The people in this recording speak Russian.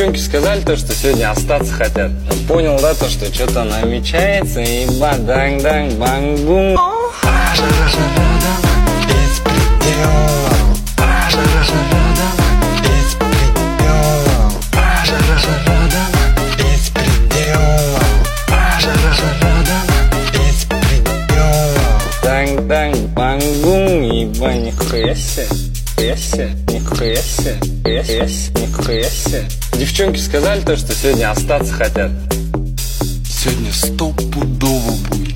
Девчонки сказали то, что сегодня остаться хотят. Понял, да, то, что что-то намечается, и баданг-данг-банг-бум. Данг-данг-банг-бум, еба, нихуя себе. Нихуя себе. Девчонки сказали то, что сегодня остаться хотят. Сегодня стопудово будет